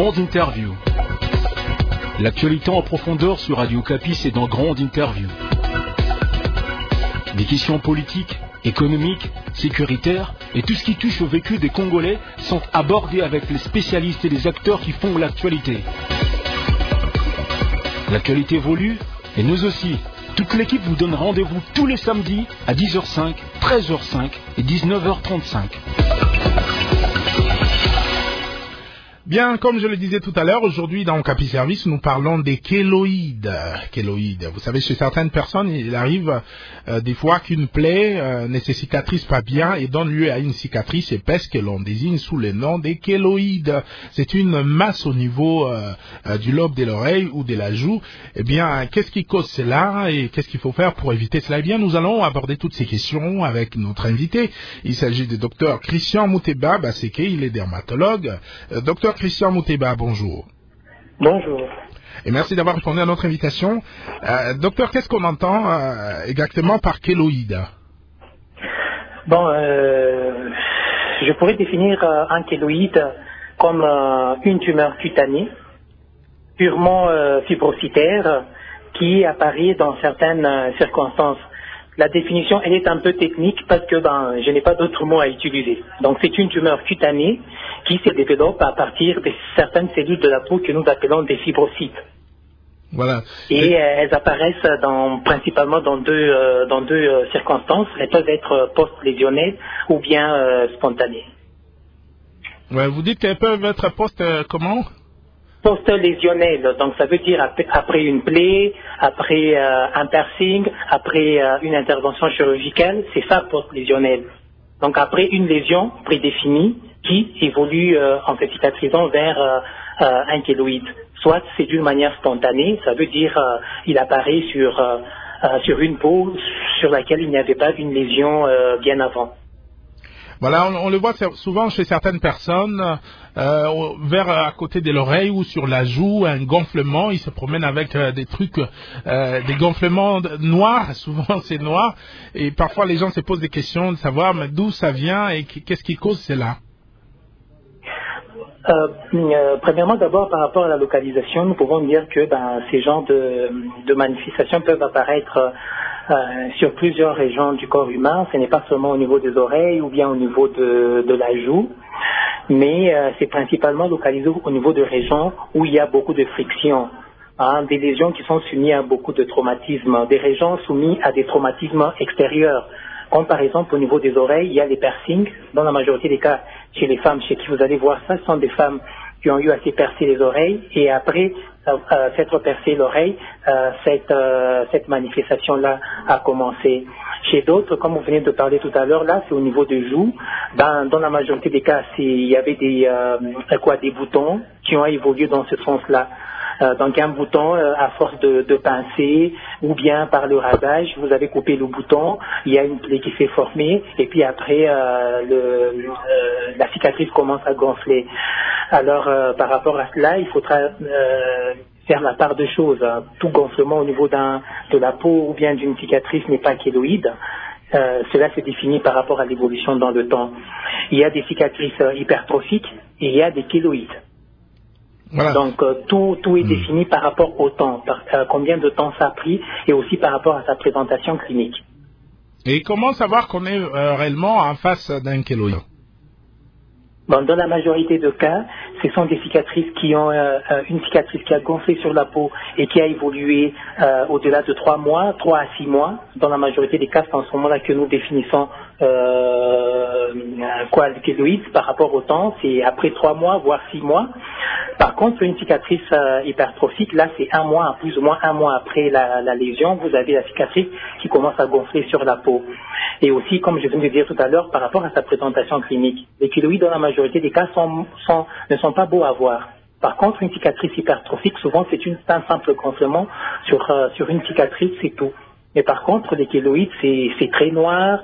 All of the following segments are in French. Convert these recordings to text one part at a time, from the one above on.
Grande Interview. L'actualité en profondeur sur Radio Capi, c'est dans Grande Interview. Des questions politiques, économiques, sécuritaires et tout ce qui touche au vécu des Congolais sont abordés avec les spécialistes et les acteurs qui font l'actualité. L'actualité évolue et nous aussi. Toute l'équipe vous donne rendez-vous tous les samedis à 10h05, 13h05 et 19h35. Bien, comme je le disais tout à l'heure, aujourd'hui dans Capi Service, nous parlons des kéloïdes. Vous savez, chez certaines personnes, il arrive des fois qu'une plaie ne se cicatrise pas bien et donne lieu à une cicatrice épaisse que l'on désigne sous le nom des kéloïdes. C'est une masse au niveau du lobe de l'oreille ou de la joue. Eh bien, qu'est-ce qui cause cela et qu'est-ce qu'il faut faire pour éviter cela? Eh bien, nous allons aborder toutes ces questions avec notre invité. Il s'agit du docteur Christian Mouteba Baseke, il est dermatologue. Docteur Christian Mouteba, bonjour. Bonjour. Et merci d'avoir répondu à notre invitation. Docteur, qu'est-ce qu'on entend exactement par kéloïde? Bon, je pourrais définir un kéloïde comme une tumeur cutanée, purement fibrocytaire, qui apparaît dans certaines circonstances. La définition, elle est un peu technique parce que je n'ai pas d'autres mots à utiliser. Donc c'est une tumeur cutanée qui se développe à partir de certaines cellules de la peau que nous appelons des fibrocytes. Voilà. Et elles apparaissent principalement dans deux circonstances. Elles peuvent être post-lésionnelles ou bien spontanées. Ouais, vous dites qu'elles peuvent être comment? Post-lésionnelle, donc ça veut dire après une plaie, après un piercing, après une intervention chirurgicale, c'est ça post-lésionnelle. Donc après une lésion prédéfinie qui évolue en se cicatrisant vers un kéloïde. Soit c'est d'une manière spontanée, ça veut dire il apparaît sur une peau sur laquelle il n'y avait pas une lésion bien avant. Voilà, on le voit souvent chez certaines personnes, vers à côté de l'oreille ou sur la joue, un gonflement, ils se promènent avec des trucs, des gonflements noirs, souvent c'est noir, et parfois les gens se posent des questions de savoir mais d'où ça vient et qu'est-ce qui cause cela. Premièrement, d'abord, par rapport à la localisation, nous pouvons dire que ces genres de manifestations peuvent apparaître sur plusieurs régions du corps humain. Ce n'est pas seulement au niveau des oreilles ou bien au niveau de la joue, mais c'est principalement localisé au niveau de régions où il y a beaucoup de friction. Des lésions qui sont soumises à beaucoup de traumatismes, des régions soumises à des traumatismes extérieurs. Comme par exemple au niveau des oreilles, il y a les piercings. Dans la majorité des cas, chez les femmes chez qui vous allez voir ça, ce sont des femmes qui ont eu à se percer les oreilles et après s'être percé l'oreille, cette manifestation-là a commencé. Chez d'autres, comme vous venez de parler tout à l'heure, là, c'est au niveau des joues. Dans la majorité des cas, il y avait des boutons qui ont évolué dans ce sens-là. Donc un bouton, à force de pincer ou bien par le rasage, vous avez coupé le bouton, il y a une plaie qui s'est formée et puis après la cicatrice commence à gonfler. Alors par rapport à cela, il faudra faire la part de choses. Tout gonflement au niveau de la peau ou bien d'une cicatrice n'est pas kéloïde. Cela se définit par rapport à l'évolution dans le temps. Il y a des cicatrices hypertrophiques et il y a des kéloïdes. Voilà. Donc tout est défini par rapport au temps, combien de temps ça a pris et aussi par rapport à sa présentation clinique. Et comment savoir qu'on est réellement en face d'un kéloïde? Dans la majorité de cas, ce sont des cicatrices qui ont une cicatrice qui a gonflé sur la peau et qui a évolué au-delà de 3 mois, 3 à 6 mois. Dans la majorité des cas, c'est en ce moment-là que nous définissons le kéloïde par rapport au temps. C'est après 3 mois, voire 6 mois. Par contre, une cicatrice hypertrophique, là, c'est 1 mois, plus ou moins 1 mois après la lésion, vous avez la cicatrice qui commence à gonfler sur la peau. Et aussi, comme je viens de dire tout à l'heure, par rapport à sa présentation clinique, les kéloïdes, dans la majorité des cas, ne sont pas beaux à voir. Par contre, une cicatrice hypertrophique, souvent, c'est un simple gonflement sur une cicatrice, c'est tout. Mais par contre, les kéloïdes, c'est très noir,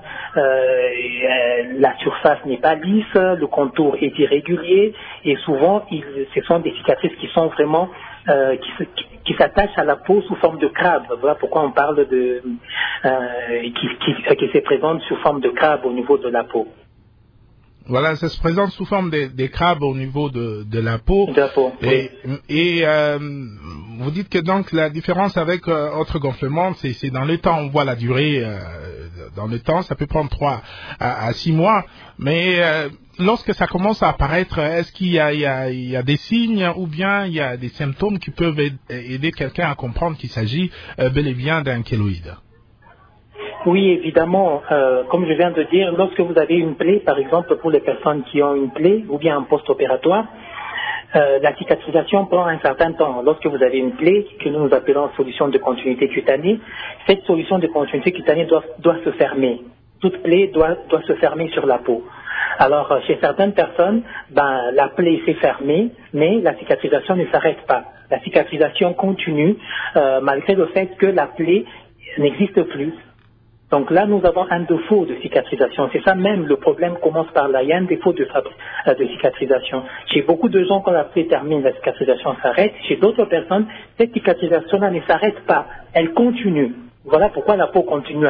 la surface n'est pas lisse, le contour est irrégulier, et souvent, ce sont des cicatrices qui sont vraiment qui s'attachent à la peau sous forme de crabe. Voilà pourquoi on parle qui se présente sous forme de crabe au niveau de la peau. Voilà, ça se présente sous forme des crabes au niveau de la peau. De la peau, oui. Et vous dites que donc la différence avec autre gonflement, c'est dans le temps. On voit la durée dans le temps, ça peut prendre 3 à 6 mois. Mais lorsque ça commence à apparaître, est-ce qu'il y a des signes ou bien il y a des symptômes qui peuvent aider quelqu'un à comprendre qu'il s'agit bel et bien d'un kéloïde? Oui, évidemment. Comme je viens de dire, lorsque vous avez une plaie, par exemple pour les personnes qui ont une plaie ou bien un post-opératoire, la cicatrisation prend un certain temps. Lorsque vous avez une plaie, que nous appelons solution de continuité cutanée, cette solution de continuité cutanée doit se fermer. Toute plaie doit se fermer sur la peau. Alors, chez certaines personnes, la plaie s'est fermée, mais la cicatrisation ne s'arrête pas. La cicatrisation continue, malgré le fait que la plaie n'existe plus. Donc là, nous avons un défaut de cicatrisation. C'est ça même, le problème commence par là. Il y a un défaut de cicatrisation. Chez beaucoup de gens, quand la plaie termine, la cicatrisation s'arrête. Chez d'autres personnes, cette cicatrisation-là ne s'arrête pas. Elle continue. Voilà pourquoi la peau continue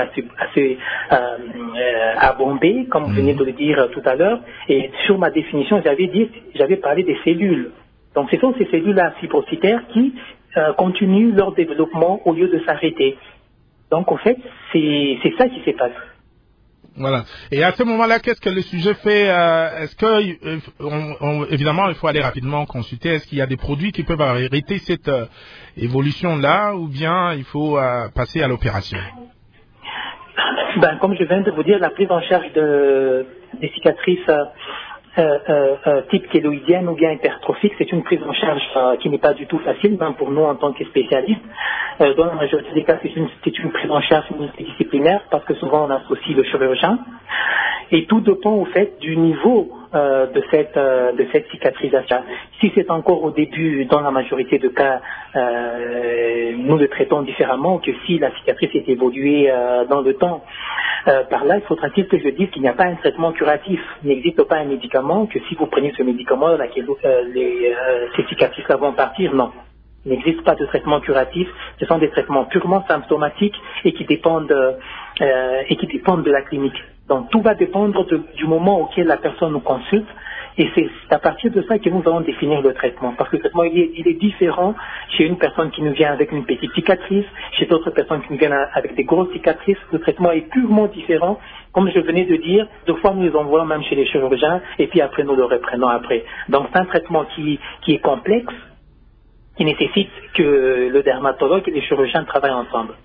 à bomber, comme vous venez de le dire tout à l'heure. Et sur ma définition, j'avais parlé des cellules. Donc ce sont ces cellules-là fibrocitaires qui continuent leur développement au lieu de s'arrêter. Donc, en fait, c'est ça qui se passe. Voilà. Et à ce moment-là, qu'est-ce que le sujet fait? Est-ce que, évidemment, il faut aller rapidement consulter. Est-ce qu'il y a des produits qui peuvent arrêter cette évolution-là, ou bien il faut passer à l'opération? Comme je viens de vous dire, la prise en charge des cicatrices type kéloïdienne ou bien hypertrophique, c'est une prise en charge qui n'est pas du tout facile, même pour nous en tant que spécialistes. Dans la majorité des cas, c'est une prise en charge multidisciplinaire parce que souvent on associe le chirurgien. Et tout dépend au fait du niveau de cette cicatrisation. Si c'est encore au début, dans la majorité de cas, nous le traitons différemment que si la cicatrice est évoluée dans le temps. Par là, il faudra-t-il que je dise qu'il n'y a pas un traitement curatif. Il n'existe pas un médicament que si vous prenez ce médicament, ces cicatrices-là vont partir. Non. Il n'existe pas de traitement curatif. Ce sont des traitements purement symptomatiques et qui dépendent de la clinique. Donc tout va dépendre du moment auquel la personne nous consulte. Et c'est à partir de ça que nous allons définir le traitement. Parce que le traitement, il est différent chez une personne qui nous vient avec une petite cicatrice, chez d'autres personnes qui nous viennent avec des grosses cicatrices. Le traitement est purement différent. Comme je venais de dire, deux fois nous les envoyons même chez les chirurgiens et puis après nous le reprenons après. Donc c'est un traitement qui est complexe, qui nécessite que le dermatologue et les chirurgiens travaillent ensemble.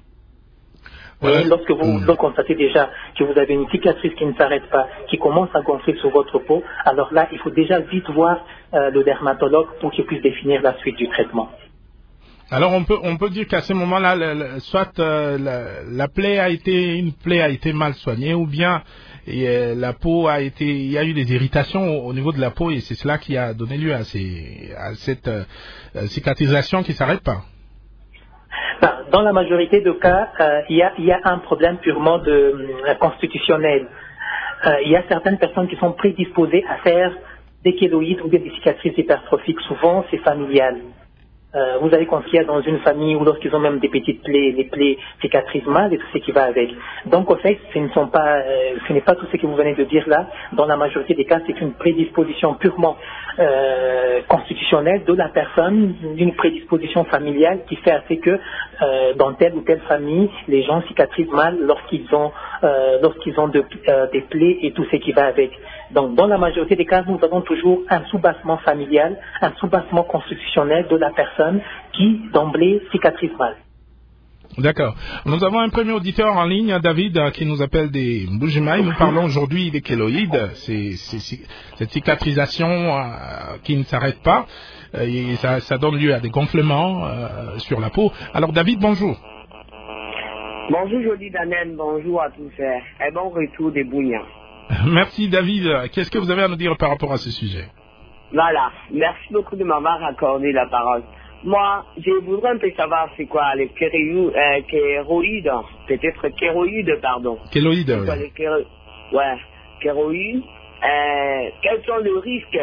Et lorsque vous constatez déjà que vous avez une cicatrice qui ne s'arrête pas, qui commence à gonfler sur votre peau, alors là, il faut déjà vite voir le dermatologue pour qu'il puisse définir la suite du traitement. Alors on peut dire qu'à ce moment-là, soit la plaie a été mal soignée, ou bien la peau il y a eu des irritations au niveau de la peau et c'est cela qui a donné lieu à cette cicatrisation qui s'arrête pas. Dans la majorité des cas, il y a un problème purement constitutionnel. Il y a certaines personnes qui sont prédisposées à faire des kéloïdes ou des cicatrices hypertrophiques. Souvent, c'est familial. Vous avez confié dans une famille où lorsqu'ils ont même des petites plaies, les plaies cicatrisent mal et tout ce qui va avec. Donc, au fait, ce n'est pas tout ce que vous venez de dire là. Dans la majorité des cas, c'est une prédisposition purement constitutionnelle de la personne, une prédisposition familiale qui fait assez que dans telle ou telle famille, les gens cicatrisent mal lorsqu'ils ont des plaies et tout ce qui va avec. Donc, dans la majorité des cas, nous avons toujours un soubassement familial, un soubassement constitutionnel de la personne qui, d'emblée, cicatrise mal. D'accord. Nous avons un premier auditeur en ligne, David, qui nous appelle des Mbujimaï. Nous parlons aujourd'hui des kéloïdes, cette cicatrisation qui ne s'arrête pas. Et ça donne lieu à des gonflements sur la peau. Alors, David, bonjour. Bonjour, Jody Daniel. Bonjour à tous. Et bon retour des Bougnats. Merci, David. Qu'est-ce que vous avez à nous dire par rapport à ce sujet? Voilà. Merci beaucoup de m'avoir accordé la parole. Moi, je voudrais un peu savoir c'est quoi les kéroïdes, peut-être kéroïdes, pardon. Kéloïdes, oui. Kéroïdes. Quels sont les risques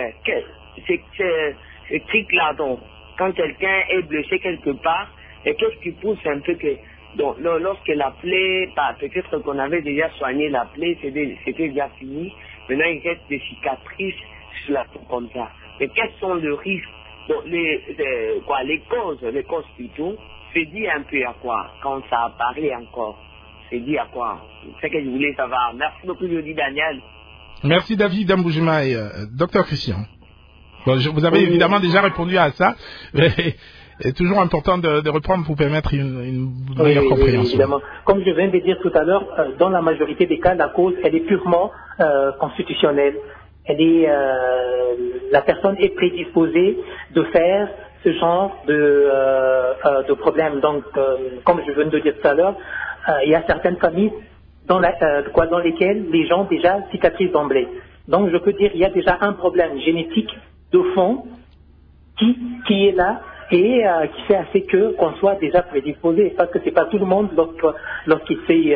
ces trucs-là, donc, quand quelqu'un est blessé quelque part, et qu'est-ce qui pousse un peu que, donc, lorsque la plaie, peut-être qu'on avait déjà soigné la plaie, c'était déjà fini, Maintenant, il reste des cicatrices sur la peau comme ça. Mais quels sont les risques, donc les causes plutôt, c'est dit un peu à quoi, quand ça apparaît encore, c'est dit à quoi. C'est ce que je voulais savoir. Merci beaucoup, je dis Daniel. Merci David Damboujima et Dr Christian. Bon, vous avez évidemment déjà répondu à ça, mais c'est toujours important de reprendre pour permettre une meilleure compréhension. Oui, évidemment. Comme je viens de dire tout à l'heure, dans la majorité des cas, la cause, elle est purement constitutionnelle. La personne est prédisposée de faire ce genre de problème. Donc, comme je viens de dire tout à l'heure, il y a certaines familles dans lesquelles les gens déjà cicatrisent d'emblée. Donc, je peux dire qu'il y a déjà un problème génétique de fond qui est là et qui fait assez qu'on soit déjà prédisposé. Parce que c'est pas tout le monde lorsque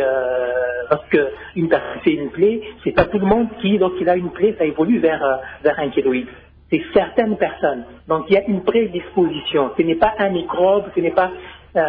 une personne fait une plaie, c'est pas tout le monde qui, lorsqu'il a une plaie, ça évolue vers un kéloïde. C'est certaines personnes. Donc il y a une prédisposition. Ce n'est pas un microbe, ce n'est pas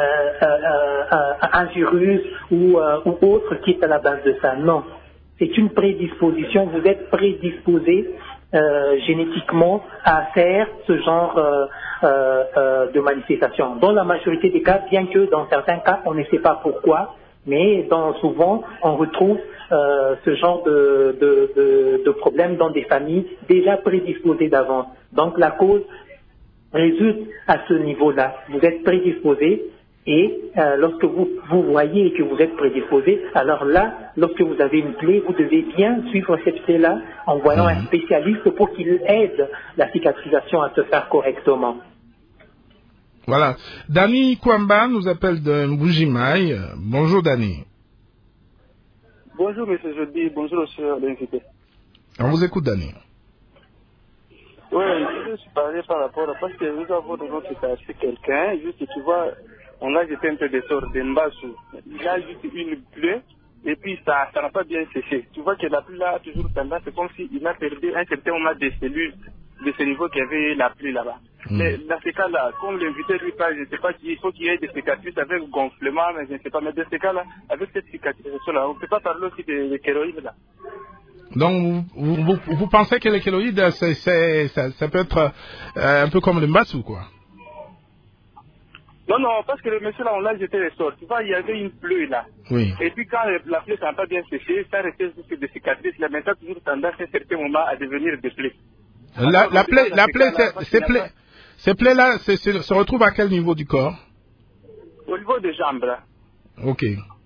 un virus ou autre qui est à la base de ça. Non. C'est une prédisposition. Vous êtes prédisposé génétiquement à faire ce genre de manifestation. Dans la majorité des cas, bien que dans certains cas, on ne sait pas pourquoi, mais souvent, on retrouve ce genre de problème dans des familles déjà prédisposées d'avance. Donc la cause résulte à ce niveau-là. Vous êtes prédisposé et lorsque vous voyez que vous êtes prédisposé, alors là, lorsque vous avez une plaie, vous devez bien suivre cette plaie-là en voyant un spécialiste pour qu'il aide la cicatrisation à se faire correctement. Voilà. Dani Kwamba nous appelle de Mbujimaï. Bonjour Dani. Bonjour monsieur Jody, bonjour monsieur l'invité. On vous écoute Dani. Oui, je suis parlé par rapport à parce que nous avons dans notre quartier quelqu'un, juste tu vois, on a jeté un peu de sort de Mbassou. Il a juste une plaie et puis ça n'a pas bien séché. Tu vois que la plaie là a toujours tendance, c'est comme s'il a perdu un certain nombre de cellules de ce niveau qu'il y avait la plaie là-bas. Mais dans ce cas-là, comme l'invité lui parle, je ne sais pas qu'il faut qu'il y ait des cicatrices avec gonflement, mais je ne sais pas. Mais dans ce cas-là, avec cette cicatrisation-là, on ne peut pas parler aussi de kéloïdes là. Donc, vous pensez que le kéloïde, ça peut être un peu comme le Mbassou, quoi? Non, parce que le monsieur là, on l'a jeté les sorts. Tu vois, il y avait une plaie là. Oui. Et puis quand la plaie n'a pas bien séché, ça restait juste des cicatrices. Là, maintenant, toujours tendance à un certain moment à devenir des plaies. La plaie, ces plaies-là se retrouvent à quel niveau du corps? Au niveau des jambes, là. Ok.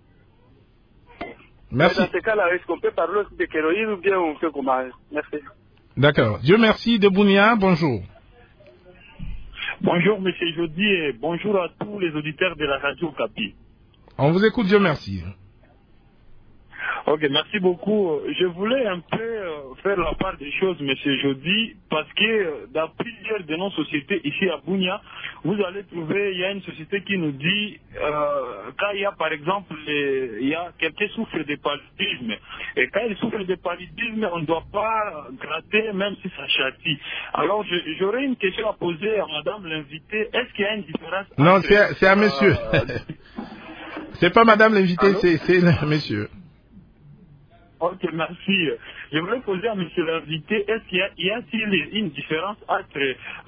Merci. Dans ce cas-là, est-ce qu'on peut parler aussi de kéloïdes ou bien on fait comment? Merci. D'accord. Dieu merci. De Bounia, bonjour. Bonjour, monsieur Jody, et bonjour à tous les auditeurs de la radio Okapi. On vous écoute, Dieu merci. Ok, merci beaucoup. Je voulais un peu faire la part des choses, monsieur Jody, parce que dans plusieurs de nos sociétés ici à Bounia, vous allez trouver, il y a une société qui nous dit, quand il y a par exemple, il y a quelqu'un qui souffre de paludisme, et quand il souffre de paludisme, on ne doit pas gratter même si ça châtie. Alors j'aurais une question à poser à madame l'invitée, est-ce qu'il y a une différence? Non, c'est un monsieur. C'est pas madame l'invitée, c'est un monsieur. Ok, merci. Je voudrais poser à M. l'invité, est-ce qu'il y a-t-il une différence entre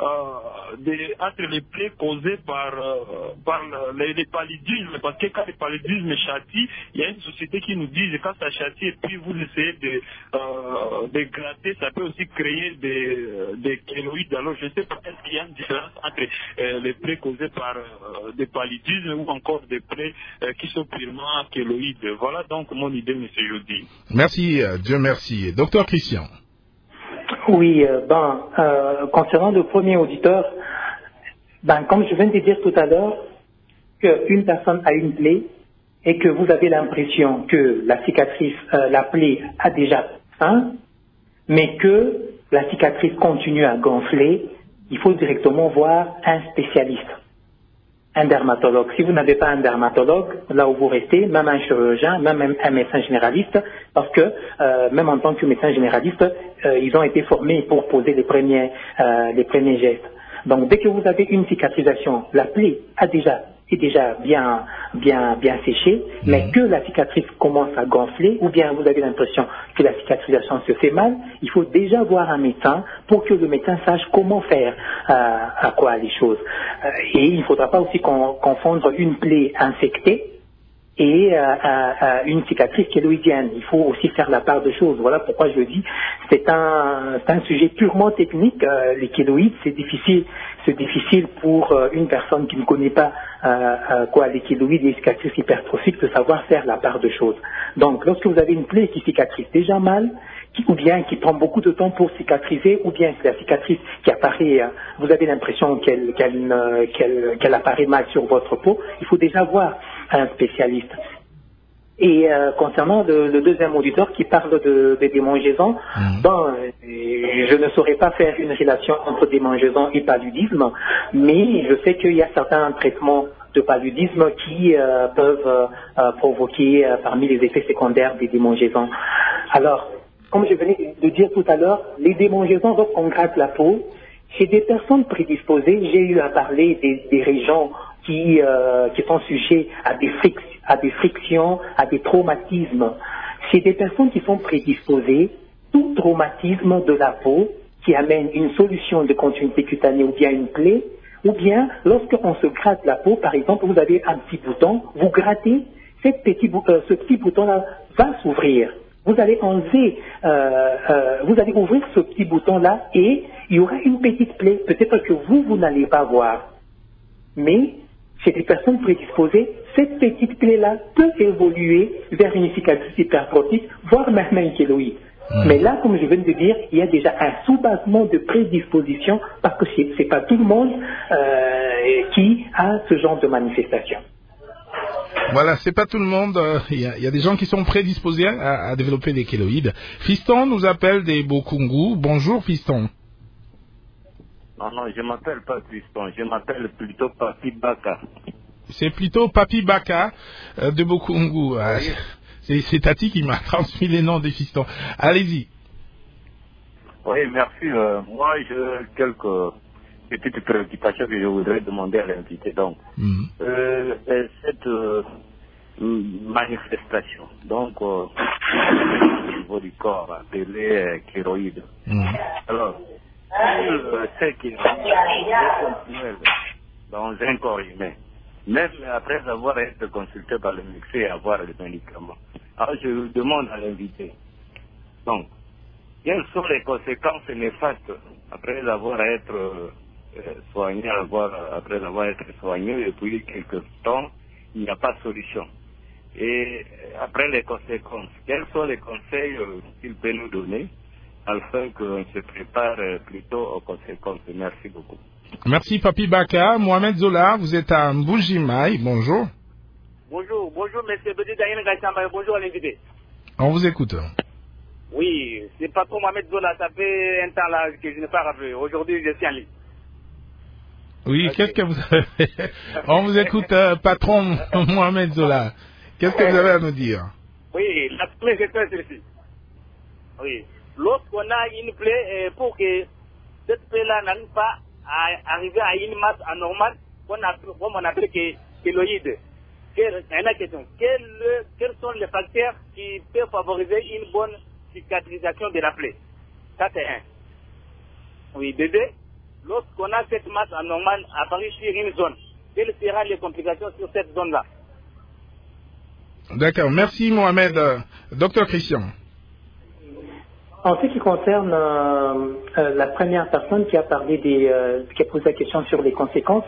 les plaies causées par les paludismes? Parce que quand les paludismes châtient, il y a une société qui nous dit que quand ça châtie et puis vous essayez de gratter, ça peut aussi créer des kéloïdes. Alors je ne sais pas, est-ce qu'il y a une différence entre les plaies causées par des paludismes ou encore des plaies qui sont purement kéloïdes? Voilà donc mon idée, M. Jody. Merci, Dieu merci. Docteur Christian. Oui, concernant le premier auditeur, comme je viens de dire tout à l'heure, qu'une personne a une plaie et que vous avez l'impression que la cicatrice, la plaie a déjà faim, mais que la cicatrice continue à gonfler, il faut directement voir un spécialiste. Un dermatologue. Si vous n'avez pas un dermatologue, là où vous restez, même un chirurgien, même un médecin généraliste, parce que même en tant que médecin généraliste, ils ont été formés pour poser les premiers gestes. Donc dès que vous avez une cicatrisation, la plaie a déjà est déjà bien séché, mais que la cicatrice commence à gonfler, ou bien vous avez l'impression que la cicatrisation se fait mal, il faut déjà voir un médecin pour que le médecin sache comment faire à quoi les choses. Et il ne faudra pas aussi confondre une plaie infectée et une cicatrice kéloïdienne. Il faut aussi faire la part de choses. Voilà pourquoi je dis, c'est un sujet purement technique. Les kéloïdes, c'est difficile pour une personne qui ne connaît pas les kéloïdes et les cicatrices hypertrophiques de savoir faire la part de choses. Donc, lorsque vous avez une plaie qui cicatrise déjà mal, ou bien qui prend beaucoup de temps pour cicatriser, ou bien c'est la cicatrice qui apparaît, vous avez l'impression qu'elle apparaît mal sur votre peau, il faut déjà voir un spécialiste. Et concernant le deuxième auditeur qui parle de démangeaisons, je ne saurais pas faire une relation entre démangeaisons et paludisme, mais je sais qu'il y a certains traitements de paludisme qui peuvent provoquer parmi les effets secondaires des démangeaisons. Alors, comme je venais de dire tout à l'heure, les démangeaisons, lorsqu'on gratte la peau, chez des personnes prédisposées, j'ai eu à parler des régions qui sont sujets à des frictions, à des traumatismes. Chez des personnes qui sont prédisposées, tout traumatisme de la peau qui amène une solution de continuité cutanée ou bien une plaie, ou bien lorsqu'on se gratte la peau, par exemple, vous avez un petit bouton, vous grattez, ce petit bouton-là va s'ouvrir. Vous allez enlever, vous allez ouvrir ce petit bouton-là et il y aura une petite plaie. Peut-être que vous n'allez pas voir. Mais chez des personnes prédisposées, cette petite plaie-là peut évoluer vers une cicatrice hypertrophique, voire même un kéloïde. Mais là, comme je viens de dire, il y a déjà un soubassement de prédisposition parce que c'est pas tout le monde qui a ce genre de manifestation. Voilà, c'est pas tout le monde. Il y a des gens qui sont prédisposés à développer des kéloïdes. Fiston nous appelle des Bokungu. Bonjour, Fiston. Non, je m'appelle pas Fiston. Je m'appelle plutôt Papi Baka. C'est plutôt Papi Baka de Bokungu. C'est Tati qui m'a transmis les noms des fistons. Allez-y. Oui, merci. Moi, j'ai quelques petites préoccupations que je voudrais demander à l'invité. Donc, cette manifestation, donc, au niveau du corps, appelée kéloïde. Alors, c'est qu'il est continuel dans un corps humain, même après avoir été consulté par le médecin et avoir les médicaments. Alors, je demande à l'invité. Donc, quelles sont les conséquences néfastes après avoir été soigné, après avoir été soigné depuis quelques temps, il n'y a pas de solution. Et après les conséquences, quels sont les conseils qu'il peut nous donner afin qu'on se prépare plutôt aux conséquences? Merci beaucoup. Merci Papi Baka. Mohamed Zola, vous êtes à Mbujimaï. Bonjour. Bonjour, monsieur Bedi Dayen Gaïsamba. Bonjour à l'invité. On vous écoute. Oui, c'est patron Mohamed Zola. Ça fait un temps là que je n'ai pas rappelé. Aujourd'hui, je suis en ligne. Oui, qu'est-ce que vous avez fait? On vous écoute, patron Mohamed Zola. Qu'est-ce que vous avez à nous dire? Oui, la plaie, c'est très celle-ci. Oui. Lorsqu'on a une plaie, pour que cette plaie-là n'arrive pas à arriver à une masse anormale, comme on appelle kéloïde. Question. Quels sont les facteurs qui peuvent favoriser une bonne cicatrisation de la plaie? Ça, c'est un. Oui, deuxième. Lorsqu'on a cette masse anormale apparue sur une zone, quelles seront les complications sur cette zone-là? D'accord, merci Mohamed. Docteur Christian. En ce qui concerne la première personne qui a parlé qui a posé la question sur les conséquences,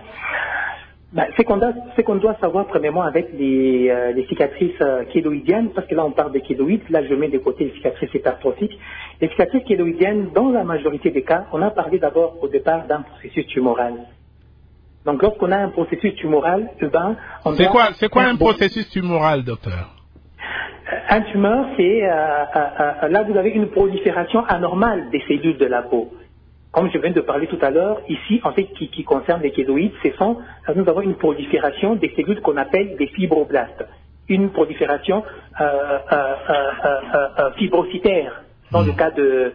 ce qu'on doit savoir premièrement avec les cicatrices kéloïdiennes, parce que là on parle de kéloïdes, là je mets de côté les cicatrices hypertrophiques. Les cicatrices kéloïdiennes, dans la majorité des cas, on a parlé d'abord au départ d'un processus tumoral. Donc lorsqu'on a un processus tumoral, c'est quoi un processus tumoral, docteur? Un tumeur, c'est là vous avez une prolifération anormale des cellules de la peau. Comme je viens de parler tout à l'heure, ici, en fait, qui concerne les kéloïdes, nous avons une prolifération des cellules qu'on appelle des fibroblastes. Une prolifération fibrocytaire dans le cas de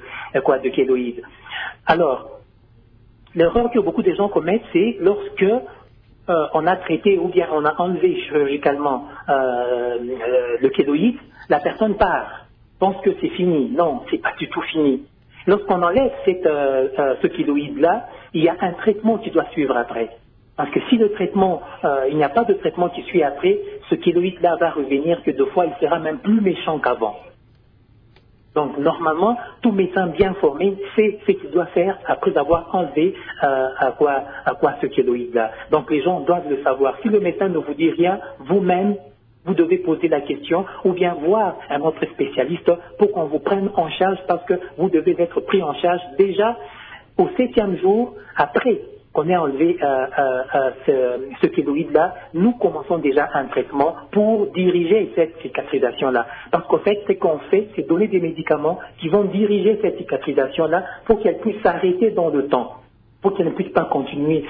kéloïdes. Alors, l'erreur que beaucoup de gens commettent, c'est lorsque on a traité ou bien on a enlevé chirurgicalement le kéloïde, la personne part, pense que c'est fini. Non, c'est pas du tout fini. Lorsqu'on enlève ce kéloïde-là, il y a un traitement qui doit suivre après. Parce que si le traitement, il n'y a pas de traitement qui suit après, ce kéloïde-là va revenir que deux fois, il sera même plus méchant qu'avant. Donc, normalement, tout médecin bien formé sait ce qu'il doit faire après avoir enlevé à quoi ce kéloïde-là. Donc, les gens doivent le savoir. Si le médecin ne vous dit rien, vous-même, vous devez poser la question ou bien voir un autre spécialiste pour qu'on vous prenne en charge parce que vous devez être pris en charge déjà au 7e jour après qu'on ait enlevé ce kéloïde-là, nous commençons déjà un traitement pour diriger cette cicatrisation-là. Parce qu'en fait, ce qu'on fait, c'est donner des médicaments qui vont diriger cette cicatrisation-là pour qu'elle puisse s'arrêter dans le temps, pour qu'elle ne puisse pas continuer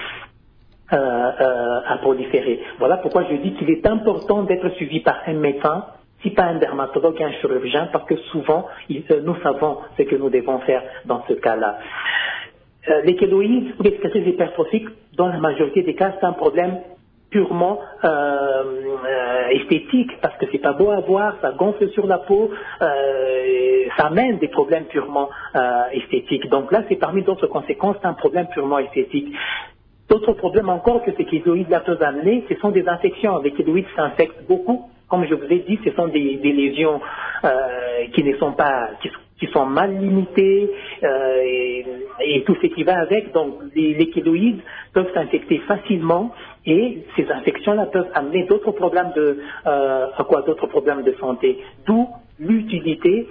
à proliférer. Voilà pourquoi je dis qu'il est important d'être suivi par un médecin, si pas un dermatologue, un chirurgien, parce que souvent, nous savons ce que nous devons faire dans ce cas-là. Les kéloïdes ou les cicatrices hypertrophiques, dans la majorité des cas, c'est un problème purement esthétique, parce que c'est pas beau à voir, ça gonfle sur la peau, ça amène des problèmes purement esthétiques. Donc là, c'est parmi d'autres conséquences, c'est un problème purement esthétique. D'autres problèmes encore que ces kéloïdes-là peuvent amener, ce sont des infections. Les kéloïdes s'infectent beaucoup. Comme je vous ai dit, ce sont des lésions qui ne sont pas, qui sont mal limitées et tout ce qui va avec. Donc, les kéloïdes peuvent s'infecter facilement et ces infections-là peuvent amener d'autres problèmes d'autres problèmes de santé. D'où l'utilité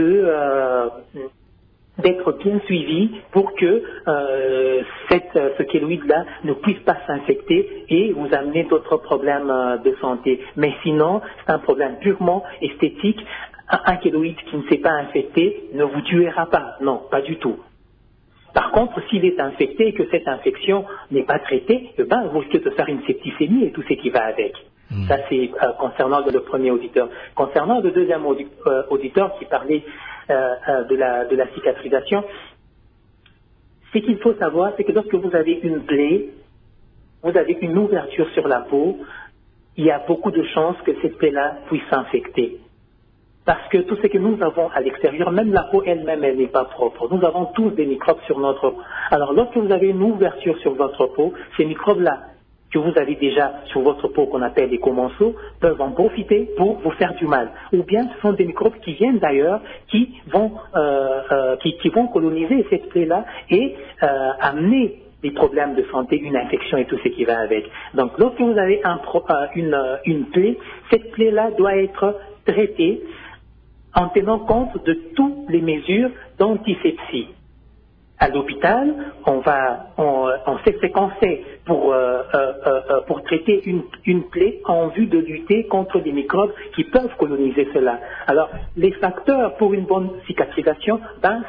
d'être bien suivi pour que ce kéloïde-là ne puisse pas s'infecter et vous amener d'autres problèmes de santé. Mais sinon, c'est un problème purement esthétique. Un kéloïde qui ne s'est pas infecté ne vous tuera pas. Non, pas du tout. Par contre, s'il est infecté et que cette infection n'est pas traitée, vous risquez de faire une septicémie et tout ce qui va avec. Ça, c'est concernant le premier auditeur. Concernant le deuxième auditeur qui parlait de la cicatrisation, ce qu'il faut savoir, c'est que lorsque vous avez une plaie, vous avez une ouverture sur la peau, il y a beaucoup de chances que cette plaie-là puisse s'infecter. Parce que tout ce que nous avons à l'extérieur, même la peau elle-même, elle n'est pas propre. Nous avons tous des microbes sur notre peau. Alors, lorsque vous avez une ouverture sur votre peau, ces microbes-là que vous avez déjà sur votre peau, qu'on appelle les commensaux, peuvent en profiter pour vous faire du mal. Ou bien ce sont des microbes qui viennent d'ailleurs, qui vont coloniser cette plaie-là et amener des problèmes de santé, une infection et tout ce qui va avec. Donc, lorsque vous avez une plaie, cette plaie-là doit être traitée en tenant compte de toutes les mesures d'antisepsie. À l'hôpital, on sait ce qu'on fait pour traiter une plaie en vue de lutter contre les microbes qui peuvent coloniser cela. Alors, les facteurs pour une bonne cicatrisation, là,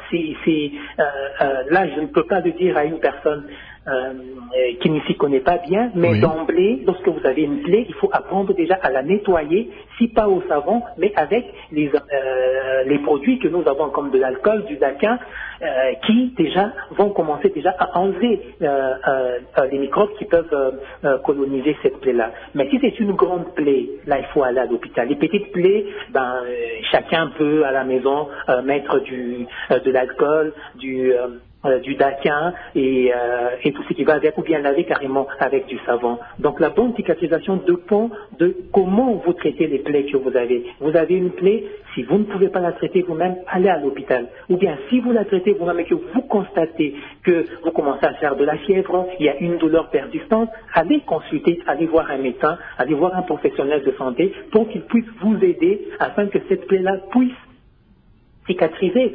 je ne peux pas le dire à une personne qui ne s'y connaît pas bien, mais d'emblée, lorsque vous avez une plaie, il faut apprendre déjà à la nettoyer, si pas au savon, mais avec les produits que nous avons comme de l'alcool, du daquin, qui déjà vont commencer déjà à enlever les microbes qui peuvent coloniser cette plaie-là. Mais si c'est une grande plaie, là il faut aller à l'hôpital. Les petites plaies, chacun peut à la maison mettre de l'alcool, du daquin et tout ce qui va avec, ou bien laver carrément avec du savon. Donc la bonne cicatrisation dépend de comment vous traitez les plaies que vous avez. Vous avez une plaie, si vous ne pouvez pas la traiter vous-même, allez à l'hôpital. Ou bien si vous la traitez vous-même et que vous constatez que vous commencez à faire de la fièvre, il y a une douleur persistante, allez consulter, allez voir un médecin, allez voir un professionnel de santé pour qu'il puisse vous aider afin que cette plaie-là puisse cicatriser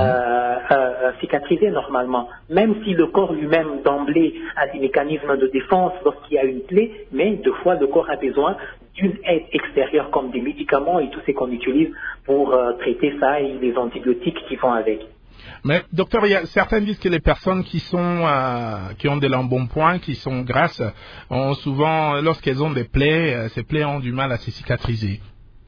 normalement, même si le corps lui-même d'emblée a des mécanismes de défense lorsqu'il y a une plaie, mais deux fois le corps a besoin d'une aide extérieure comme des médicaments et tout ce qu'on utilise pour traiter ça et les antibiotiques qui vont avec. Mais docteur, certains disent que les personnes qui ont de l'embonpoint, qui sont grasses, ont souvent, lorsqu'elles ont des plaies, ces plaies ont du mal à se cicatriser.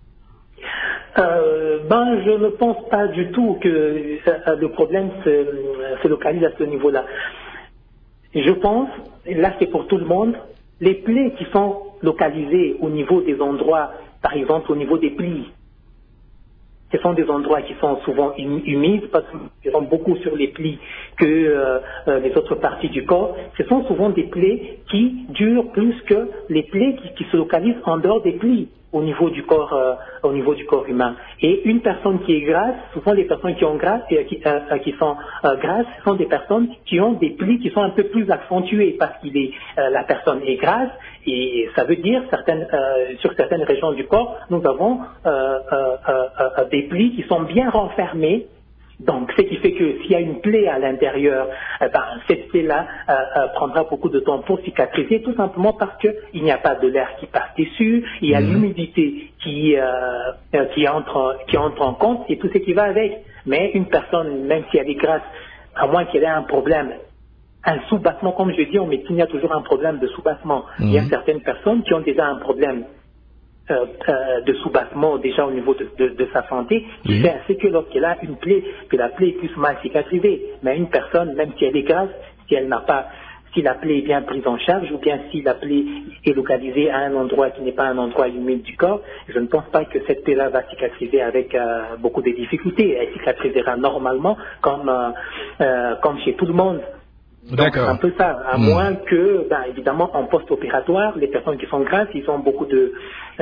Je ne pense pas du tout que le problème se localise à ce niveau-là. Je pense, là c'est pour tout le monde, les plaies qui sont localisées au niveau des endroits, par exemple au niveau des plis, ce sont des endroits qui sont souvent humides parce qu'ils sont beaucoup sur les plis que les autres parties du corps. Ce sont souvent des plaies qui durent plus que les plaies qui se localisent en dehors des plis au niveau du corps humain. Et une personne qui est grasse, souvent les personnes qui ont grasse et qui sont grasses, ce sont des personnes qui ont des plis qui sont un peu plus accentués parce que la personne est grasse, et ça veut dire sur certaines régions du corps, nous avons des plis qui sont bien renfermés. Donc, ce qui fait que s'il y a une plaie à l'intérieur, cette plaie-là prendra beaucoup de temps pour cicatriser, tout simplement parce qu'il n'y a pas de l'air qui passe dessus, il y a l'humidité qui entre en compte et tout ce qui va avec. Mais une personne, même si elle est grasse, à moins qu'elle ait un problème, un sous-bassement, comme je dis, en médecine, il y a toujours un problème de sous-bassement. Il y a certaines personnes qui ont déjà un problème de sous-bassement déjà au niveau de sa santé, qui fait ainsi que lorsqu'elle a une plaie, que la plaie est plus mal cicatrisée. Mais une personne, même si elle est grasse, si la plaie est bien prise en charge, ou bien si la plaie est localisée à un endroit qui n'est pas un endroit humide du corps, je ne pense pas que cette plaie-là va cicatriser avec beaucoup de difficultés. Elle cicatrisera normalement comme chez tout le monde. Donc c'est un peu ça, à moins que, évidemment, en post-opératoire, les personnes qui sont grasses, ils ont beaucoup des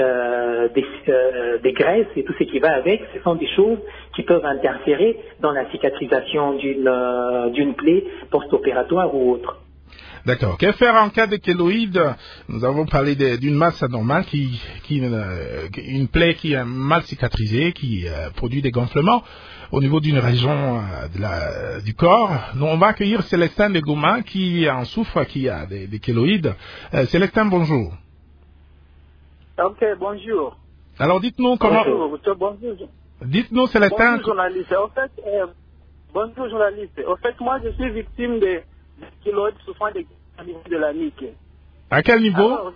graisses et tout ce qui va avec, ce sont des choses qui peuvent interférer dans la cicatrisation d'une plaie post-opératoire ou autre. D'accord. Que faire en cas de kéloïde? Nous avons parlé d'une masse anormale une plaie qui est mal cicatrisée, qui produit des gonflements au niveau d'une région du corps. Nous, on va accueillir Célestin de Goma qui en souffre, qui a des kéloïdes. Célestin, bonjour. Ok, bonjour. Alors dites-nous comment... Bonjour. Dites-nous, Célestin... Bonjour journaliste. Bonjour journaliste. En fait, moi je suis victime de kéloïdes souffrant au niveau de la nuque. À quel niveau? Alors,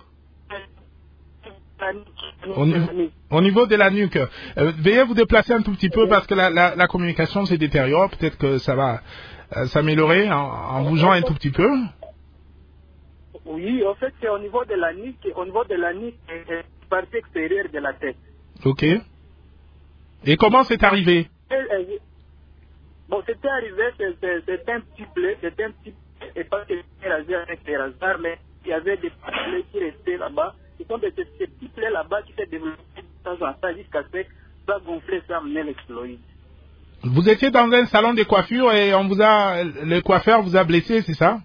au niveau de la nuque. Veuillez vous déplacer un tout petit peu parce que la communication se détériore. Peut-être que ça va s'améliorer en bougeant un tout petit peu. Oui, en fait, c'est au niveau de la nuque, partie extérieure de la tête. Ok. Et comment c'est arrivé? Bon, c'était arrivé, c'était un petit blé, et pas que c'était rasé avec des rasoirs, mais il y avait des petits blés qui restaient là-bas. Ce sont ces petits plaies là-bas qui s'est développé de temps en temps jusqu'à ce que ça gonflait, ça amenait les kéloïdes. Vous étiez dans un salon de coiffure et le coiffeur vous a blessé, c'est ça?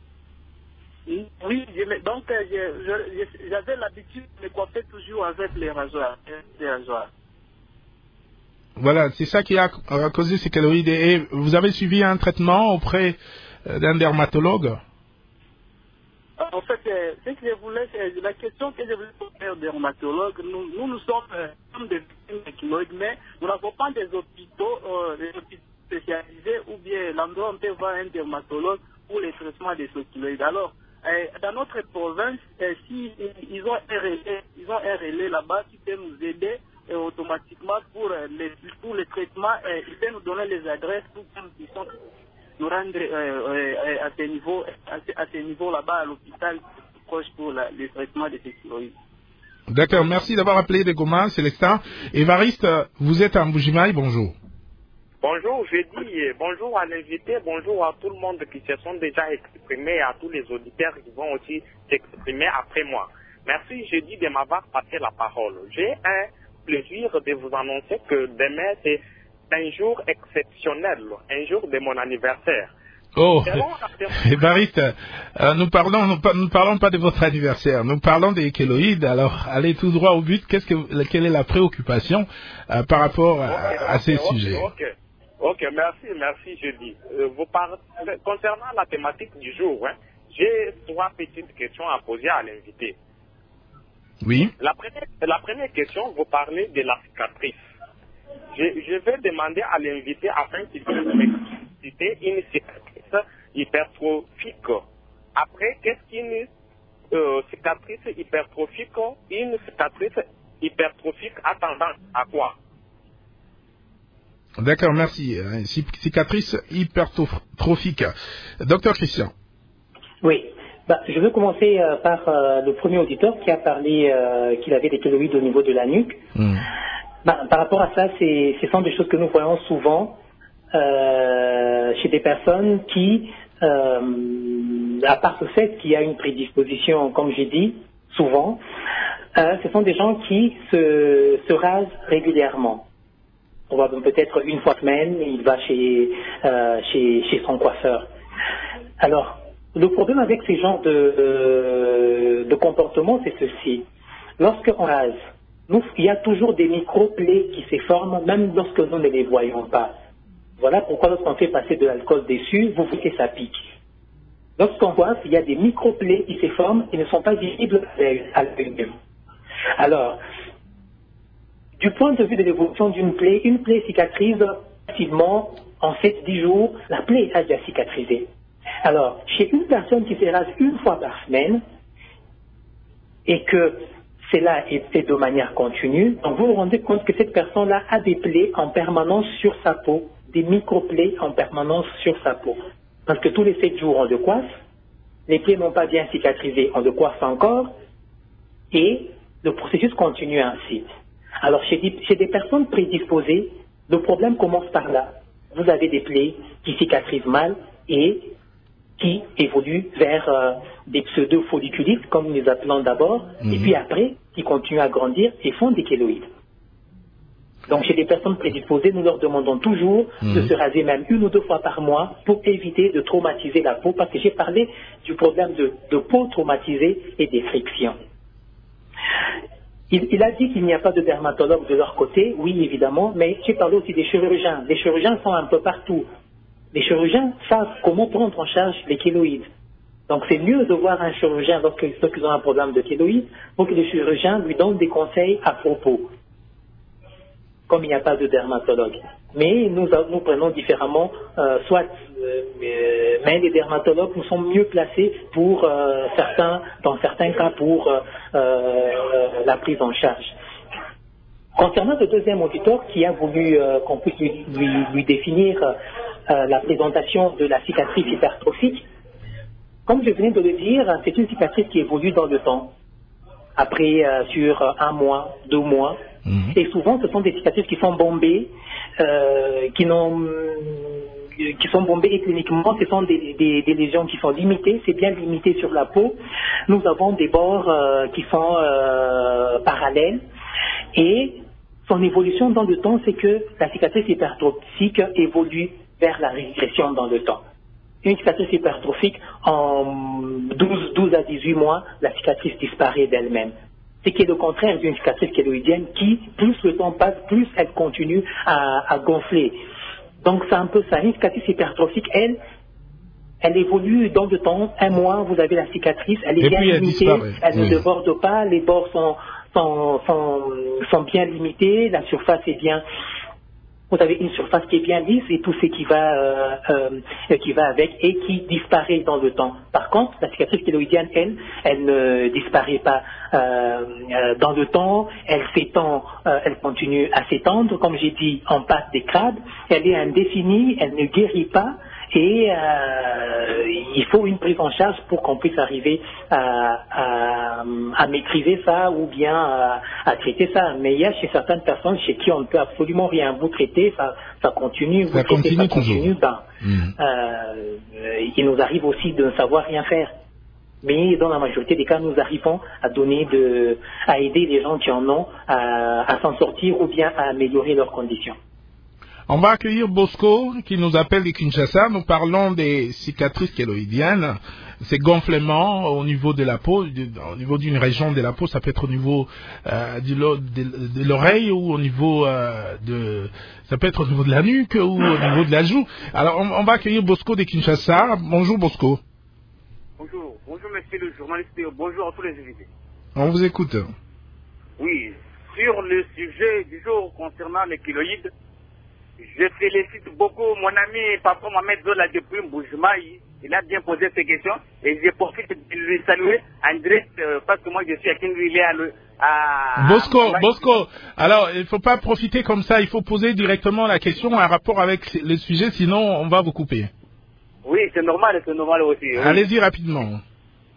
Oui, donc j'avais l'habitude de me coiffer toujours avec les rasoirs. Voilà, c'est ça qui a causé ces kéloïdes. Et vous avez suivi un traitement auprès d'un dermatologue? En fait, ce que je voulais, la question que je voulais poser au dermatologue, nous sommes comme des victimes de kéloïdes, mais nous n'avons pas des hôpitaux spécialisés ou bien l'endroit où on peut voir un dermatologue pour les traitements des kéloïdes. Alors, dans notre province, si ils ont un relais là-bas qui peut nous aider automatiquement pour les traitements, ils peuvent nous donner les adresses pour que nous puissions nous rendre à ce niveau là-bas à l'hôpital proche pour les traitements de ces kéloïdes. D'accord, merci d'avoir appelé de Goma, Célestin. Évariste, vous êtes en Bujimaï, bonjour. Bonjour, je dis bonjour à l'invité, bonjour à tout le monde qui se sont déjà exprimés et à tous les auditeurs qui vont aussi s'exprimer après moi. Merci, je dis de m'avoir passé la parole. J'ai un plaisir de vous annoncer que demain c'est un jour exceptionnel, un jour de mon anniversaire. Oh, Évariste, nous parlons pas de votre anniversaire, nous parlons des kéloïdes. Alors, allez tout droit au but. Quelle est la préoccupation par rapport à ces sujets? Ok, merci, je dis. Concernant la thématique du jour, j'ai 3 petites questions à poser à l'invité. Oui. La première question, vous parlez de la cicatrice. Je vais demander à l'invité afin qu'il puisse m'expliquer une cicatrice hypertrophique. Après, qu'est-ce qu'une cicatrice hypertrophique? Une cicatrice hypertrophique a tendance à quoi? D'accord, merci. Cicatrice hypertrophique. Docteur Christian. Oui. Je veux commencer par le premier auditeur qui a parlé qu'il avait des kéloïdes au niveau de la nuque. Par rapport à ça, ce sont des choses que nous voyons souvent chez des personnes qui, à part le fait qu'il y a une prédisposition, comme j'ai dit, souvent, ce sont des gens qui se rasent régulièrement. On va peut-être une fois semaine, il va chez son coiffeur. Alors, le problème avec ces genres de comportements, c'est ceci. Lorsqu'on rase, il y a toujours des micro-plaies qui se forment, même lorsque nous ne les voyons pas. Voilà pourquoi lorsqu'on fait passer de l'alcool dessus, vous voyez que ça pique. Lorsqu'on voit, il y a des micro-plaies qui se forment et ne sont pas visibles à l'œil nu. Alors, du point de vue de l'évolution d'une plaie, une plaie cicatrise facilement, en 7-10 jours, la plaie a déjà cicatrisé. Alors, chez une personne qui se rase une fois par semaine, et que cela est fait de manière continue, donc vous vous rendez compte que cette personne-là a des plaies en permanence sur sa peau, des micro-plaies en permanence sur sa peau. Parce que tous les 7 jours, on le coiffe, les plaies n'ont pas bien cicatrisé, on le coiffe encore, et le processus continue ainsi. Alors, chez des personnes prédisposées, le problème commence par là. Vous avez des plaies qui cicatrisent mal et qui évoluent vers des pseudo-folliculites, comme nous les appelons d'abord, et puis après, qui continuent à grandir et font des kéloïdes. Donc, chez des personnes prédisposées, nous leur demandons toujours de se raser même 1 ou 2 fois par mois pour éviter de traumatiser la peau, parce que j'ai parlé du problème de peau traumatisée et des frictions. Il a dit qu'il n'y a pas de dermatologue de leur côté, oui évidemment, mais j'ai parlé aussi des chirurgiens. Les chirurgiens sont un peu partout. Les chirurgiens savent comment prendre en charge les kéloïdes. Donc c'est mieux de voir un chirurgien lorsqu'ils ont un problème de kéloïdes pour que le chirurgien lui donne des conseils à propos, comme il n'y a pas de dermatologue. Mais nous prenons différemment, mais les dermatologues nous sont mieux placés pour dans certains cas pour la prise en charge. Concernant le deuxième auditeur qui a voulu qu'on puisse lui définir la présentation de la cicatrice hypertrophique, comme je venais de le dire, c'est une cicatrice qui évolue dans le temps. Après, sur 1 mois, 2 mois, et souvent ce sont des cicatrices qui sont bombées, qui sont bombées et cliniquement, ce sont des lésions qui sont limitées, c'est bien limité sur la peau. Nous avons des bords qui sont parallèles, et son évolution dans le temps, c'est que la cicatrice hypertrophique évolue vers la régression dans le temps. Une cicatrice hypertrophique, en 12 à 18 mois, la cicatrice disparaît d'elle-même. Ce qui est le contraire d'une cicatrice kéloïdienne qui, plus le temps passe, plus elle continue à gonfler. Donc c'est un peu ça. Une cicatrice hypertrophique, elle évolue dans le temps. 1 mois, vous avez la cicatrice, elle est bien limitée, elle ne déborde pas, les bords sont bien limités, la surface est bien... Vous avez une surface qui est bien lisse et tout ce qui va avec et qui disparaît dans le temps. Par contre, la cicatrice kéloïdienne, elle ne disparaît pas dans le temps, elle s'étend, elle continue à s'étendre, comme j'ai dit, en passe des crabes, elle est indéfinie, elle ne guérit pas, et il faut une prise en charge pour qu'on puisse arriver à maîtriser ça ou bien à traiter ça. Mais il y a chez certaines personnes chez qui on ne peut absolument rien. Vous traitez, ça continue, vous traitez, ça continue. Il nous arrive aussi de ne savoir rien faire. Mais dans la majorité des cas, nous arrivons à aider les gens qui en ont à s'en sortir ou bien à améliorer leurs conditions. On va accueillir Bosco qui nous appelle de Kinshasa. Nous parlons des cicatrices kéloïdiennes, ces gonflements au niveau de la peau, au niveau d'une région de la peau. Ça peut être au niveau de l'oreille ou au niveau ça peut être au niveau de la nuque ou au niveau de la joue. Alors on va accueillir Bosco de Kinshasa. Bonjour Bosco. Bonjour monsieur le journaliste, bonjour à tous les invités. On vous écoute. Oui, sur le sujet du jour concernant les kéloïdes, je félicite beaucoup mon ami Papa Mohamed Zola depuis Mboujimaï. Il a bien posé ces questions et je profite de lui saluer en direct parce que moi je suis à Kinville à Bosco, alors il ne faut pas profiter comme ça, il faut poser directement la question en rapport avec le sujet, sinon on va vous couper. Oui, c'est normal aussi. Oui. Allez-y rapidement.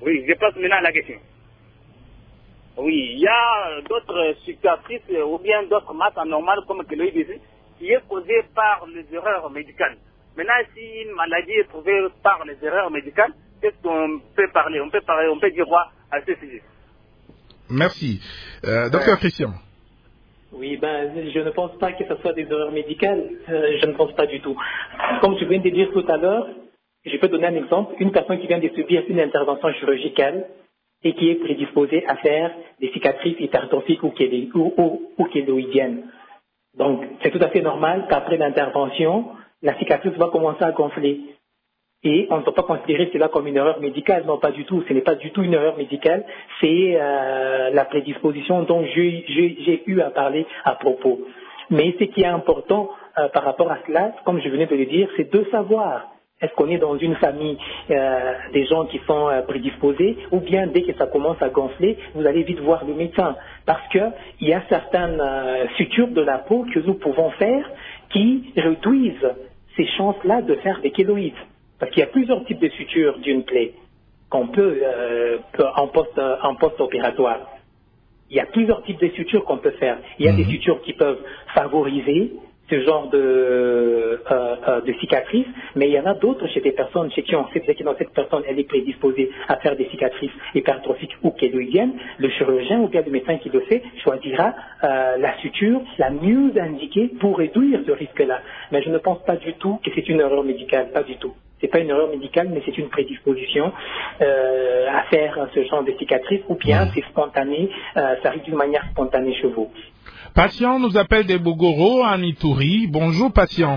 Oui, je passe maintenant à la question. Oui, il y a d'autres cicatrices ou bien d'autres masses anormales comme kéloïde ici, qui est causée par les erreurs médicales. Maintenant, si une maladie est trouvée par les erreurs médicales, qu'est-ce qu'on peut parler? On peut dire quoi à ce sujet? Merci. Docteur Christian. Oui, je ne pense pas que ce soit des erreurs médicales. Je ne pense pas du tout. Comme je viens de dire tout à l'heure, je peux donner un exemple. Une personne qui vient de subir une intervention chirurgicale et qui est prédisposée à faire des cicatrices hypertrophiques ou kéloïdiennes. Donc, c'est tout à fait normal qu'après l'intervention, la cicatrice va commencer à gonfler. Et on ne peut pas considérer cela comme une erreur médicale, non pas du tout. Ce n'est pas du tout une erreur médicale, c'est la prédisposition dont j'ai eu à parler à propos. Mais ce qui est important par rapport à cela, comme je venais de le dire, c'est de savoir est-ce qu'on est dans une famille des gens qui sont prédisposés, ou bien dès que ça commence à gonfler, vous allez vite voir le médecin. Parce qu'il y a certaines sutures de la peau que nous pouvons faire qui réduisent ces chances-là de faire des kéloïdes. Parce qu'il y a plusieurs types de sutures d'une plaie qu'on peut en post-opératoire. Il y a plusieurs types de sutures qu'on peut faire. Il y a des sutures qui peuvent favoriser ce genre de cicatrices, mais il y en a d'autres chez des personnes chez qui on sait que dans cette personne elle est prédisposée à faire des cicatrices hypertrophiques ou kéloïdiennes. Le chirurgien ou bien le médecin qui le fait choisira la suture la mieux indiquée pour réduire ce risque-là. Mais je ne pense pas du tout que c'est une erreur médicale, pas du tout. C'est pas une erreur médicale, mais c'est une prédisposition à faire ce genre de cicatrices, ou bien c'est spontané, ça arrive d'une manière spontanée chez vous. Patient nous appelle des Bogoro à Ituri. Bonjour, patient.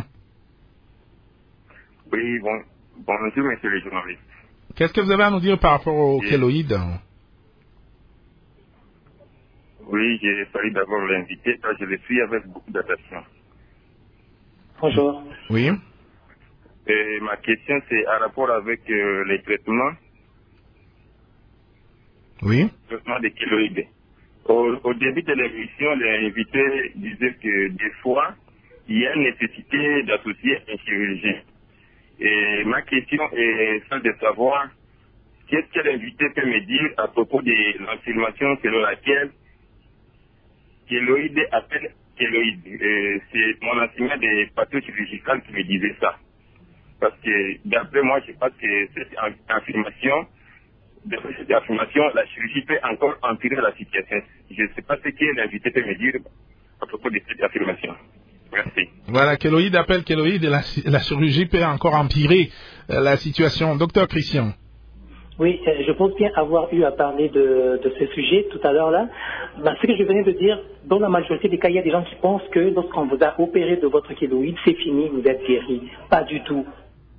Oui, bonjour, monsieur le journaliste. Qu'est-ce que vous avez à nous dire par rapport aux kéloïdes? Oui, je salue d'abord l'invité, car je le suis avec beaucoup d'attention. Bonjour. Oui. Et ma question, c'est à rapport avec les traitements. Oui. Le traitement des kéloïdes. Au début de l'émission, l'invité disait que des fois, il y a nécessité d'associer un chirurgien. Et ma question est celle de savoir qu'est-ce que l'invité peut me dire à propos de l'affirmation selon laquelle kéloïde appelle kéloïde. C'est mon enseignant des pathochirurgicales qui me disait ça. Parce que d'après moi, je pense que cette affirmation, la chirurgie peut encore empirer la situation. Je ne sais pas ce que l'invité peut me dire à propos de cette affirmation. Merci. Voilà, kéloïde appelle kéloïde et la chirurgie peut encore empirer la situation. Docteur Christian. Oui, je pense bien avoir eu à parler de ce sujet tout à l'heure là. Ce que je venais de dire, dans la majorité des cas, il y a des gens qui pensent que lorsqu'on vous a opéré de votre kéloïde, c'est fini, vous êtes guéri. Pas du tout.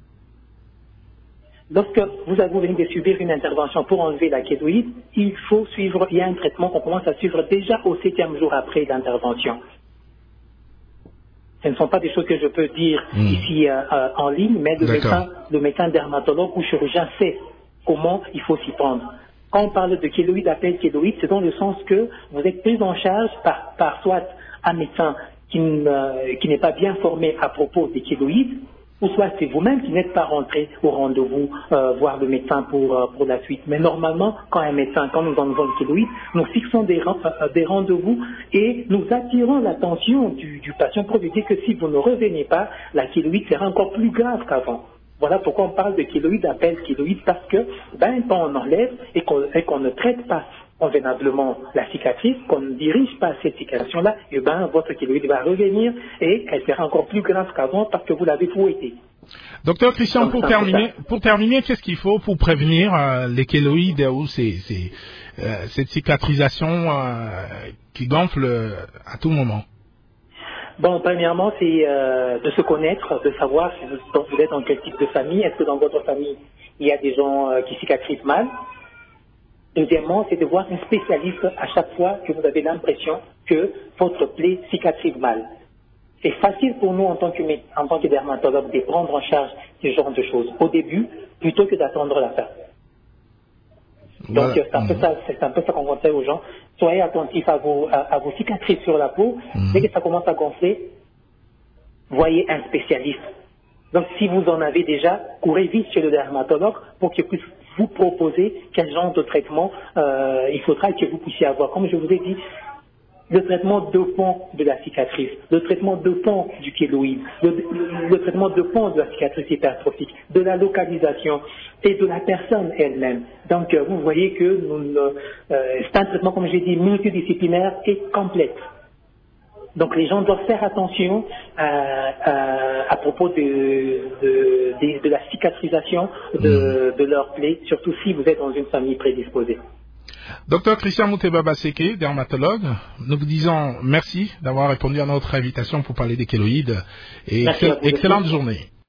Lorsque vous venez de subir une intervention pour enlever la kéloïde, il y a un traitement qu'on commence à suivre déjà au 7e jour après l'intervention. Ce ne sont pas des choses que je peux dire ici en ligne, mais le médecin dermatologue ou chirurgien sait comment il faut s'y prendre. Quand on parle de kéloïde, appel kéloïde, c'est dans le sens que vous êtes pris en charge par soit un médecin qui n'est pas bien formé à propos des kéloïdes, ou soit c'est vous-même qui n'êtes pas rentré au rendez-vous voir le médecin pour la suite. Mais normalement, quand nous enlevons le kéloïde, nous fixons des rendez-vous et nous attirons l'attention du patient pour lui dire que si vous ne revenez pas, la kéloïde sera encore plus grave qu'avant. Voilà pourquoi on parle de kéloïde, appel kéloïde, parce que quand on enlève et qu'on ne traite pas convenablement la cicatrice, qu'on ne dirige pas cette cicatrice-là, votre kéloïde va revenir et elle sera encore plus grave qu'avant parce que vous l'avez fouetté. Docteur Christian, pour terminer, qu'est-ce qu'il faut pour prévenir les kéloïdes ou cette cicatrisation qui gonfle à tout moment? Bon, premièrement, c'est de se connaître, de savoir si vous êtes dans quel type de famille. Est-ce que dans votre famille, il y a des gens qui cicatrisent mal? Deuxièmement, c'est de voir un spécialiste à chaque fois que vous avez l'impression que votre plaie cicatrise mal. C'est facile pour nous en tant que dermatologue de prendre en charge ce genre de choses au début plutôt que d'attendre la fin. Donc c'est un peu ça qu'on conseille aux gens. Soyez attentifs à vos cicatrices sur la peau. Dès que ça commence à gonfler, voyez un spécialiste. Donc si vous en avez déjà, courez vite chez le dermatologue pour qu'il puisse vous proposer quel genre de traitement il faudra que vous puissiez avoir. Comme je vous ai dit, le traitement dépend de la cicatrice, le traitement dépend du kéloïde, le traitement dépend de la cicatrice hypertrophique, de la localisation et de la personne elle-même. Donc vous voyez que c'est un traitement, comme j'ai dit, multidisciplinaire et complexe. Donc les gens doivent faire attention à propos de la cicatrisation de leurs plaies, surtout si vous êtes dans une famille prédisposée. Docteur Christian Mouteba Baseke, dermatologue, nous vous disons merci d'avoir répondu à notre invitation pour parler des kéloïdes et excellente journée.